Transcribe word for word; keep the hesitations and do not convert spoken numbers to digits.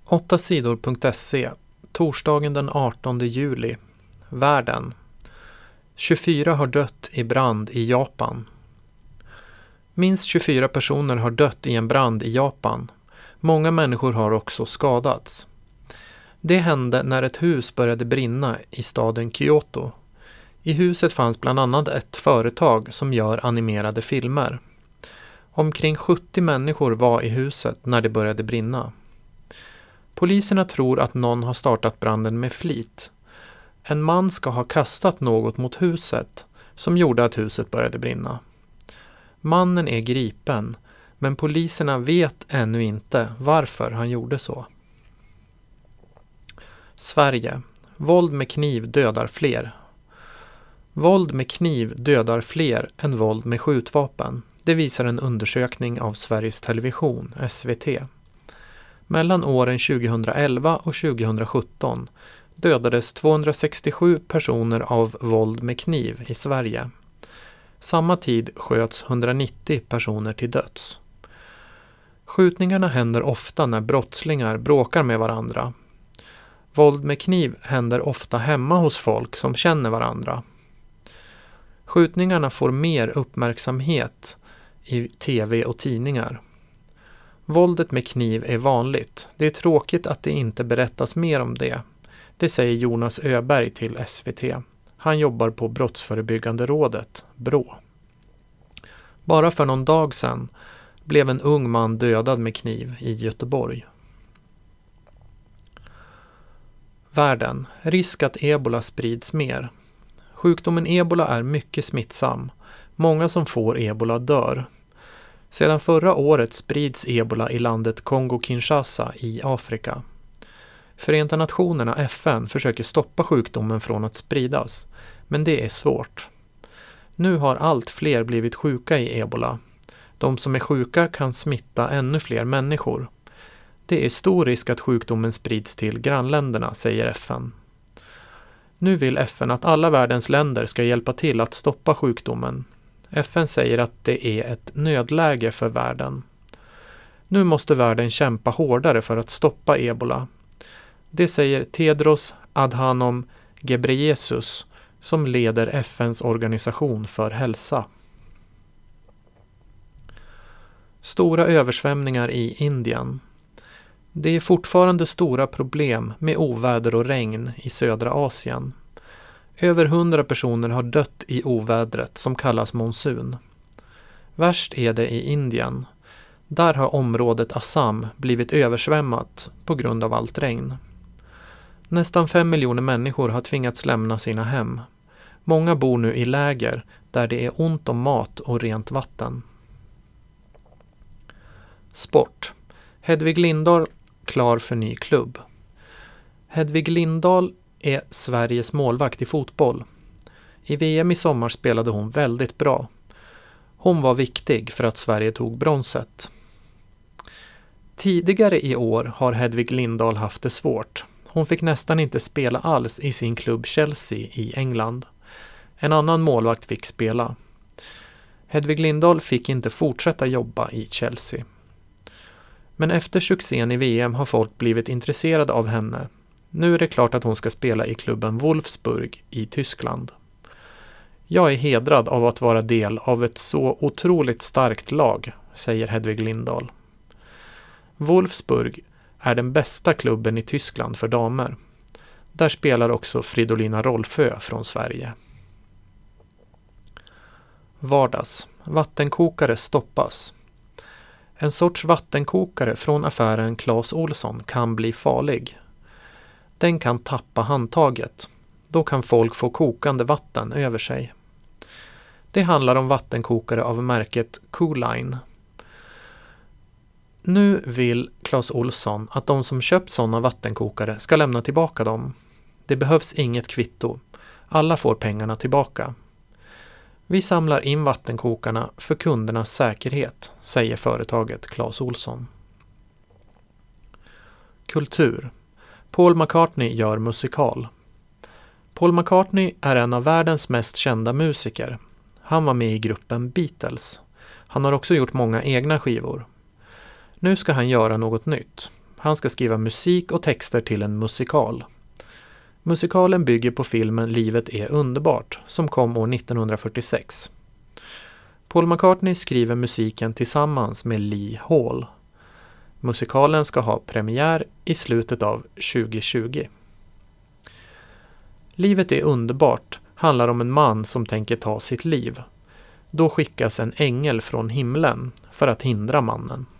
åtta sidor punkt se, torsdagen den artonde juli. Världen. tjugofyra har dött i brand i Japan. Minst tjugofyra personer har dött i en brand i Japan. Många människor har också skadats. Det hände när ett hus började brinna i staden Kyoto. I huset fanns bland annat ett företag som gör animerade filmer. Omkring sjuttio människor var i huset när det började brinna. Poliserna tror att någon har startat branden med flit. En man ska ha kastat något mot huset som gjorde att huset började brinna. Mannen är gripen, men poliserna vet ännu inte varför han gjorde så. Sverige. Våld med kniv dödar fler. Våld med kniv dödar fler än våld med skjutvapen. Det visar en undersökning av Sveriges Television, S V T. Mellan åren tjugohundraelva och tjugosjutton dödades tvåhundrasextiosju personer av våld med kniv i Sverige. Samma tid sköts hundranittio personer till döds. Skjutningarna händer ofta när brottslingar bråkar med varandra. Våld med kniv händer ofta hemma hos folk som känner varandra. Skjutningarna får mer uppmärksamhet i tv och tidningar. Våldet med kniv är vanligt. Det är tråkigt att det inte berättas mer om det. Det säger Jonas Öberg till S V T. Han jobbar på Brottsförebyggande rådet, BRÅ. Bara för någon dag sedan blev en ung man dödad med kniv i Göteborg. Världen. Risk att ebola sprids mer. Sjukdomen ebola är mycket smittsam. Många som får ebola dör. Sedan förra året sprids ebola i landet Kongo-Kinshasa i Afrika. Förenta nationerna F N försöker stoppa sjukdomen från att spridas, men det är svårt. Nu har allt fler blivit sjuka i ebola. De som är sjuka kan smitta ännu fler människor. Det är stor risk att sjukdomen sprids till grannländerna, säger F N. Nu vill F N att alla världens länder ska hjälpa till att stoppa sjukdomen. F N säger att det är ett nödläge för världen. Nu måste världen kämpa hårdare för att stoppa ebola. Det säger Tedros Adhanom Ghebreyesus som leder F N:s organisation för hälsa. Stora översvämningar i Indien. Det är fortfarande stora problem med oväder och regn i södra Asien. Över hundra personer har dött i ovädret som kallas monsun. Värst är det i Indien. Där har området Assam blivit översvämmat på grund av allt regn. Nästan fem miljoner människor har tvingats lämna sina hem. Många bor nu i läger där det är ont om mat och rent vatten. Sport. Hedvig Lindahl klar för ny klubb. Hedvig Lindahl är Sveriges målvakt i fotboll. I V M i sommar spelade hon väldigt bra. Hon var viktig för att Sverige tog bronset. Tidigare i år har Hedvig Lindahl haft det svårt. Hon fick nästan inte spela alls i sin klubb Chelsea i England. En annan målvakt fick spela. Hedvig Lindahl fick inte fortsätta jobba i Chelsea. Men efter succén i V M har folk blivit intresserade av henne. Nu är det klart att hon ska spela i klubben Wolfsburg i Tyskland. Jag är hedrad av att vara del av ett så otroligt starkt lag, säger Hedvig Lindahl. Wolfsburg är den bästa klubben i Tyskland för damer. Där spelar också Fridolina Rolfö från Sverige. Vardags. Vattenkokare stoppas. En sorts vattenkokare från affären Clas Ohlson kan bli farlig. Den kan tappa handtaget. Då kan folk få kokande vatten över sig. Det handlar om vattenkokare av märket Cooline. Nu vill Clas Ohlson att de som köpt sådana vattenkokare ska lämna tillbaka dem. Det behövs inget kvitto. Alla får pengarna tillbaka. Vi samlar in vattenkokarna för kundernas säkerhet, säger företaget Clas Ohlson. Kultur. Paul McCartney gör musikal. Paul McCartney är en av världens mest kända musiker. Han var med i gruppen Beatles. Han har också gjort många egna skivor. Nu ska han göra något nytt. Han ska skriva musik och texter till en musikal. Musikalen bygger på filmen Livet är underbart som kom år nittonhundrafyrtiosex. Paul McCartney skriver musiken tillsammans med Lee Hall. Musikalen ska ha premiär i slutet av tjugohundratjugo. Livet är underbart handlar om en man som tänker ta sitt liv. Då skickas en ängel från himlen för att hindra mannen.